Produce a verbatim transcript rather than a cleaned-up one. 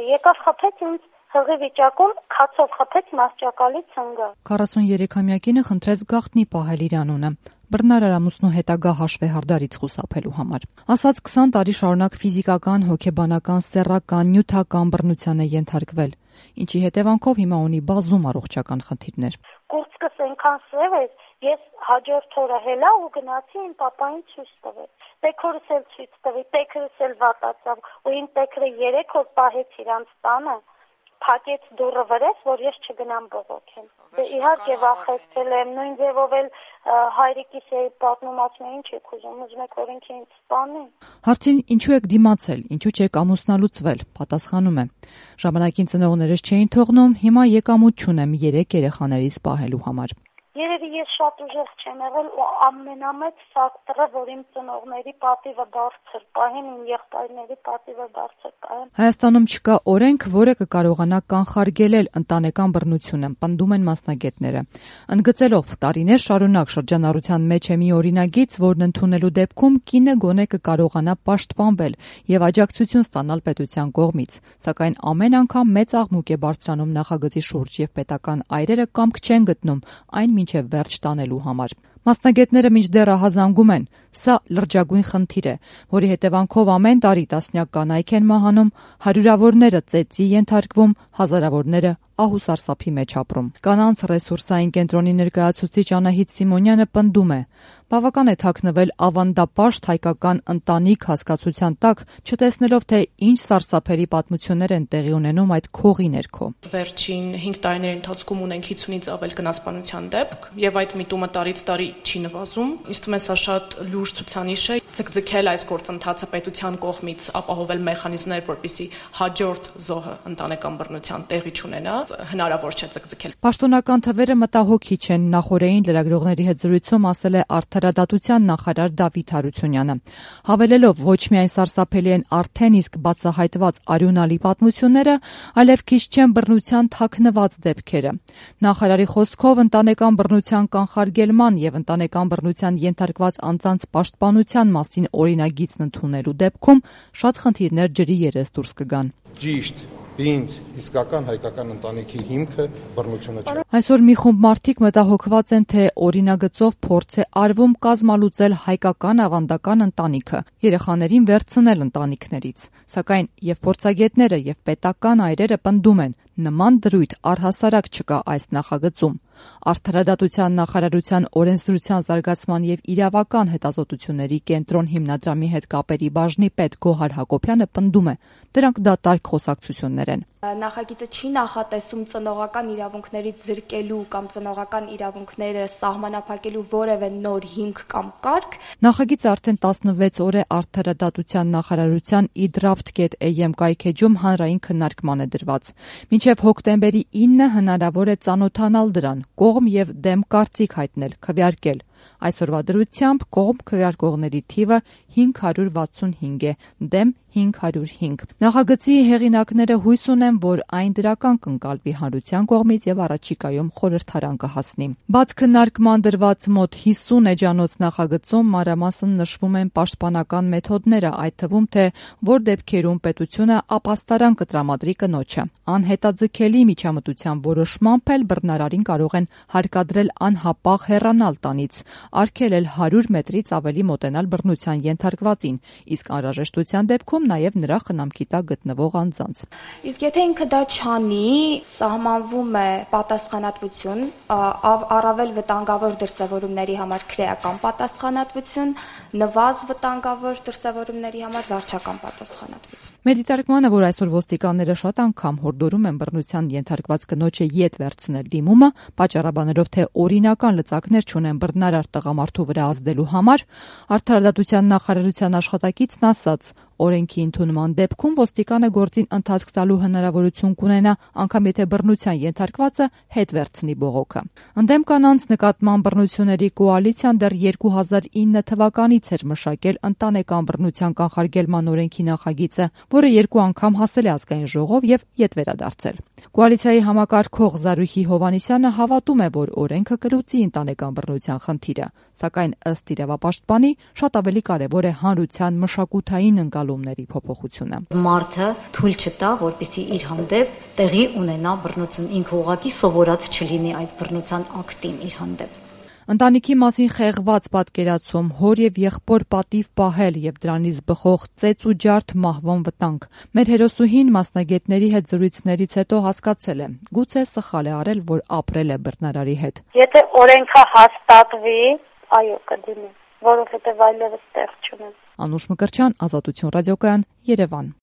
եկավ խփեց ինձ հղի վիճակում, քացով խփեց մասճակալի ցնգը։ քառասուներեք-ամյա կինը խնդրեց գաղտնի պահել իր անունը բռնարար ամուսնու հետագա հաշվեհարդարից խուսափելու համար։ Ասաց քսան տարի շարունակ ֆիզիկական, հոգեբանական, սեռական, նյութական բռնության է ենթարկվել, ինչի հետևանքով հիմա ունի բազում առողջական խնդիրներ։ Կուրծքս այնքան սև էր, ես հաջորդ օրը հելա ու գնացի իմ պապային ցույց տվել։ Տեքորս էլ ցույց տվի, տեքրս էլ վատացավ, ու իմ տեքրը երեք օր պահեց իրանց տանը, փակեց դուռը վրես, որ ես չգնամ բողոքեմ։ Դե իհարկե վախեցել եմ, նույն ձևով էլ հայրիկիս էի պատմում, ասում ինչ եք ուզում, ուզում եք որ ինքը ինձ սպանի։ Հարցին ինչու եք դիմացել, ինչու չեք ամուսնալուծվել, պատասխանում է. ժամանակին ծնողներս չէին թողնում, հիմա եկամուտ չունեմ երեք երեխաներիս պահելու համար։ Երևի ես շատ ուժեղ չեմ եղել ու ամենամեծ ֆակտորը, որ իմ ծնողների պատիվը բարձր պահեն, իմ եղբայրների պատիվը բարձր պահեն։ Հայաստանում չկա օրենք, որը կկարողանա կանխարգելել ընտանեկան բռնությունը, պնդում են մասնագետները։ Ընդգծելով տարիներ շարունակ շրջանառության մեջ է մի օրինագիծ, որն ընդունելու դեպքում կինը գոնե կկարողանա պաշտպանվել եւ աջակցություն ստանալ պետության կողմից, սակայն ամեն անգամ մեծ աղմուկ է բարձրանում նախագծի շուրջ եւ պետական այրերը կամք չեն գտնում այն մինչև վերջ տանելու համար։ Մասնագետները մինչդեռ ահազանգում են, սա լրջագույն խնդիր է, որի հետևանքով ամեն տարի տասնյակ կանայք են մահանում, հարյուրավորները ծեծի ենթարկվում, հազարավորները ահ ու սարսափի մեջ ապրում։ Կանանց ռեսուրսային կենտրոնի ներկայացուցիչ Անահիտ Սիմոնյանը պնդում է. բավական է թաքնվել ավանդապաշտ հայկական ընտանիք հասկացության տակ, չտեսնելով թե ինչ սարսափելի պատմություններ են տեղի ունենում այդ քողի ներքո։ Վերջին հինգ տարիների ընթացքում ունենք հինգից ավել գնասպանության դեպք, եւ այդ միտումը տարից տարի չի նվազում։ Ինձ թվում է սա շատ լուրջ ցուցանիշ է, ձգձգել այս գործընթացը պետության կողմից, ապահովել մեխանիզմներ, որպեսզի հաջորդ զոհը ընտանեկան բռնության տեղի չունենա, հնարավոր չէ ձգձգել։ Պաշտոնական թվերը մտահոգիչ չեն, նախորդին լրագրողների հետ զրույցում ասել է Արդարադատության նախարար Դավիթ Հարությունյանը։ Հավելելով ոչ միայն սարսափելի են արդեն իսկ բացահայտված արյունալի պատմությունները, այլև քիչ չեն բռնության թաքնված դեպքերը։ Նախարարի խոսքով ընտանեկան բռնության կանխարգելման եւ ընտանեկան բռնության ենթարկված անձանց պաշտպանության մասին օրինագիծն ընդունելու դեպքում շատ խնդիրներ ջրի երես դուրս կգան։ Ճիշտ Ինձ իսկական հայկական ընտանիքի հիմքը բռնությունը չէ։ Այսօր մի խումբ մարդիկ մտահոգված են, թե օրինագծով փորձ է արվում կազմալուծել հայկական ավանդական ընտանիքը, երեխաներին վերցնել ընտանիքներից։ Սակայն եւ փորձագետները եւ պետական այրերը պնդում են, նման դրույթ առհասարակ չկա այս նախագծում։ Արդարադատության նախարարության օրենսդրության զարգացման եւ իրավական հետազոտությունների կենտրոն հիմնադրամի հետ կապերի բաժնի պետ Գոհար Հակոբյանը պնդում է, դրանք դատարկ խոսակցություններ են։ Նախագիծը չի նախատեսում ծնողական իրավունքներից զրկելու կամ ծնողական իրավունքները սահմանափակելու որևէ նոր հիմք կամ կարգ։ Նախագիծը արդեն տասնվեց օր է Արդարադատության նախարարության իդրավտ կետ էյ էմ կայքեջում հանրային քննարկման է դրված։ Մինչև հոկտեմբերի ինը հնարավոր է ծանոթանալ դրան, կողմ եւ դեմ կարծիք հայտնել, քվեարկել։ Այսօրվա դրությամբ կողմ քվեարկողների թիվը հինգ հարյուր վաթսունհինգ է, դեմ հինգ հարյուր հինգ։ Նախագծի հեղինակները հույս ունեն, որ այն դրական կընկալվի հանրության կողմից եւ առաջիկայում խորհրդարան կհասնի։ Բաց քննարկման դրված մոտ հիսուն էջանոց նախագծում մանրամասն նշվում են պաշտպանական մեթոդները, այդ թվում թե որ դեպքերում պետությունը ապաստարան կտրամադրի կնոջը։ Անհետաձգելի միջամտության որոշմամբ էլ բռնարարին կարող են հարկադրել անհապաղ հեռանալ տանից, արգելել հարյուր մետրից ավելի մոտենալ բռնության ենթարկվածին, իսկ անհրաժեշտության դեպքում նաև նրա խնամքի տակ գտնվող անձանց։ Իսկ եթե ինքը դա չանի, սահմանվում է պատասխանատվություն, առավել վտանգավոր դրսևորումների համար քրեական պատասխանատվություն, նվազ վտանգավոր դրսևորումների համար վարչական պատասխանատվություն։ Մեր դիտարկմանը, որ այսօր ոստիկանները շատ անգամ հորդորում են բռնության ենթարկված կնոջը ետ վերցնել դիմումը, պատճառաբանելով, թե օրինական լծակներ չունեն բռնարար տղամարդու վրա ազդելու համար, Արդարադատության նախարարության աշխատակիցն ասաց, օրենքի ընդունման դեպքում ոստիկանը գործին ընթացք տալու հնարավորություն կունենա, անգամ եթե բռնության ենթարկվածը հետ վերցնի բողոքը։ Ընդդեմ կանանց նկատմամբ բռնությունների կոալիցիան դեռ երկու հազար ինը թվականից էր մշակել ընտանեկան բռնության կանխարգելման օրենքի նախագիծը, որը երկու անգամ հասել է ազգային ժողով եւ ետ վերադարձել։ Կոալիցիայի համակարգող Զարուհի Հովհաննիսյանը հավատում է, որ օրենքը կլուծի ընտանեկան բռնության խնդիրը, սակայն ըստ իրավապաշտպանի շատ ավելի կարևոր է հանրության մշակութային ընկալումը ընկալումների փոփոխությունը։ Մարդը թույլ չտա, որպեսզի իր հանդեպ տեղի ունենա բռնություն, ինքը ուղղակի սովորած չլինի այդ բռնության ակտին իր հանդեպ։ Ընտանիքի մասին խեղված պատկերացում, հոր եւ եղբոր պատիվ պահել եւ դրանից բխող ծեծ ու ջարդ մահվան վտանգ։ Մեր հերոսուհին մասնագետների հետ զրույցներից հետո հասկացել է, գուցե սխալ է արել, որ ապրել է բռնարարի հետ։ Եթե օրենքը հաստատվի, այո, կդիմի, որովհետեւ այլևս տեղ չունեմ։ Անուշ Մկրտչյան, Ազատություն ռադիոկայան, Երևան։